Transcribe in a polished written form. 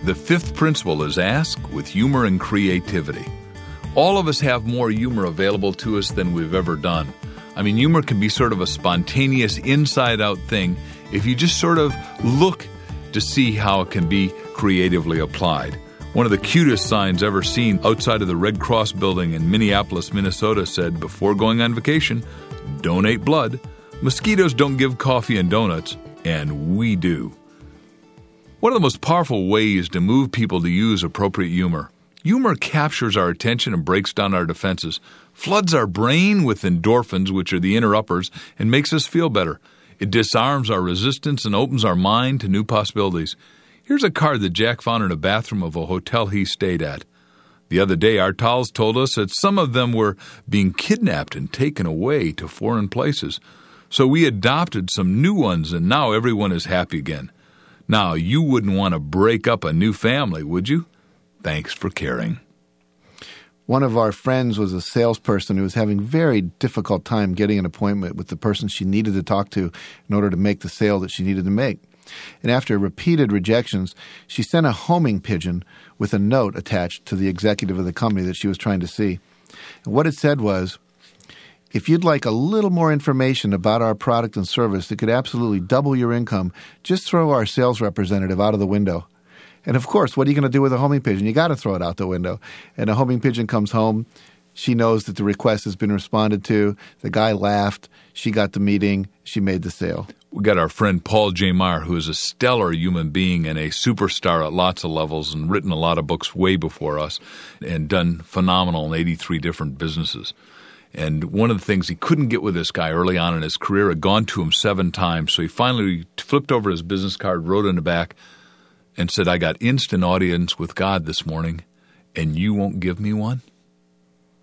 The fifth principle is ask with humor and creativity. All of us have more humor available to us than we've ever done. I mean, humor can be sort of a spontaneous, inside-out thing if you just sort of look to see how it can be creatively applied. One of the cutest signs ever seen outside of the Red Cross building in Minneapolis, Minnesota said, before going on vacation, donate blood. Mosquitoes don't give coffee and donuts, and we do. One of the most powerful ways to move people to use appropriate humor. Humor captures our attention and breaks down our defenses, floods our brain with endorphins, which are the inner uppers, and makes us feel better. It disarms our resistance and opens our mind to new possibilities. Here's a card that Jack found in a bathroom of a hotel he stayed at. The other day, our towels told us that some of them were being kidnapped and taken away to foreign places. So we adopted some new ones, and now everyone is happy again. Now, you wouldn't want to break up a new family, would you? Thanks for caring. One of our friends was a salesperson who was having a very difficult time getting an appointment with the person she needed to talk to in order to make the sale that she needed to make. And after repeated rejections, she sent a homing pigeon with a note attached to the executive of the company that she was trying to see. And what it said was, if you'd like a little more information about our product and service that could absolutely double your income, just throw our sales representative out of the window. And of course, what are you going to do with a homing pigeon? You got to throw it out the window. And a homing pigeon comes home. She knows that the request has been responded to. The guy laughed. She got the meeting. She made the sale. We got our friend Paul J. Meyer, who is a stellar human being and a superstar at lots of levels and written a lot of books way before us and done phenomenal in 83 different businesses. And one of the things he couldn't get with this guy early on in his career had gone to him 7 times. So he finally flipped over his business card, wrote in the back, and said, I got instant audience with God this morning, and you won't give me one?